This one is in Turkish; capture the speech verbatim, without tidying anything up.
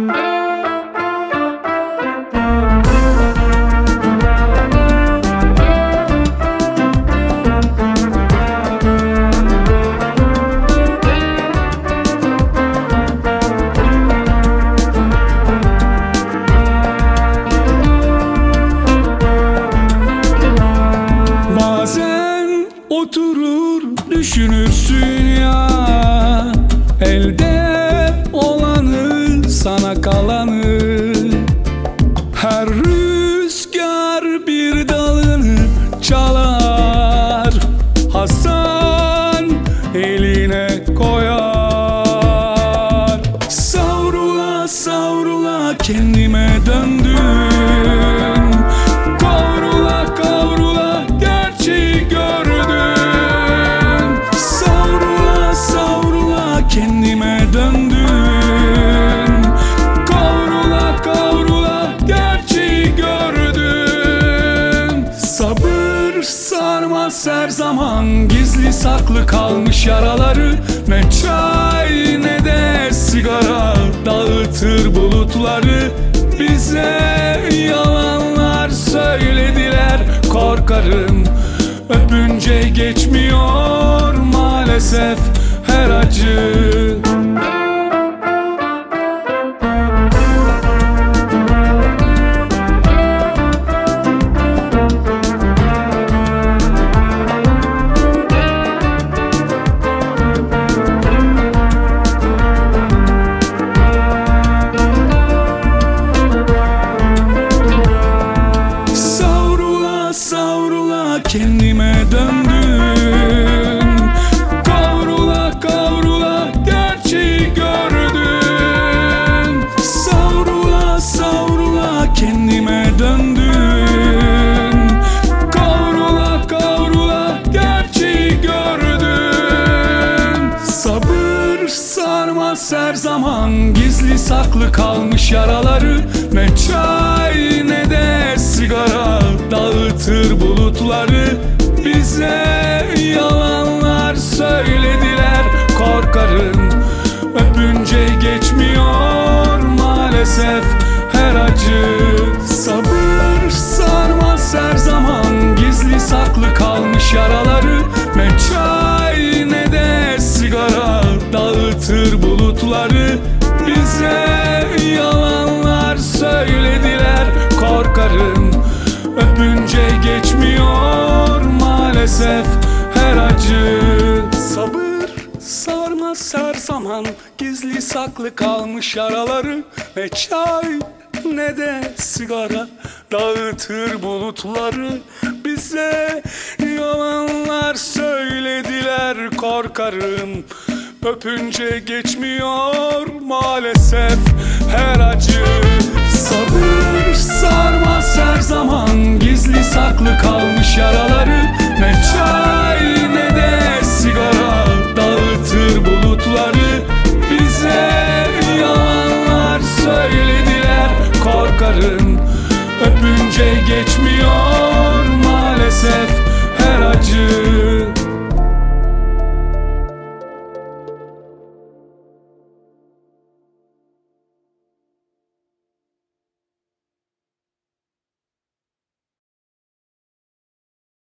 Oturur düşünürsün ya, elde olanı, sana kalanı. Her rüzgar bir dalını çalar, Hasan eline koyar. Savrula savrula kendime döndüm, kavrula kavrula gerçeği gördüm. Savrula savrula kendime döndüm, kavrula kavrula gerçeği gördüm. Sabır sarmaz her zaman gizli saklı kalmış yaraları. Ne çay ne de sigara dağıtır bulutları. Bize yalanlar söylediler, korkarım öpünce geçmiyor maalesef her acı. Savrula kendime döndüm, kavrula kavrula gerçeği gördüm. Savrula savrula kendime döndüm, kavrula kavrula gerçeği gördüm. Sabır sarmaz her zaman gizli saklı kalmış yaraları. Ne çay ne de sigara dağıtır bulutları. Bize yalanlar söylediler, korkarım öpünce geçmiyor maalesef her acı. Sabır sarmaz her zaman gizli saklı kalmış yaraları. Ne çay ne de sigara dağıtır bulutları. Bize yalanlar söylediler, korkarım öpünce geçmiyor maalesef her acı. Sabır sarmaz her zaman gizli saklı kalmış yaraları. Ne çay ne de sigara dağıtır bulutları. Bize yalanlar söylediler, korkarım öpünce geçmiyor maalesef her acı. Sabır sarmaz her zaman gizli saklı kalmış yaraları. Ne çay ne de sigara dağıtır bulutları. Bize yalanlar söylediler, korkarım öpünce geçmiyor maalesef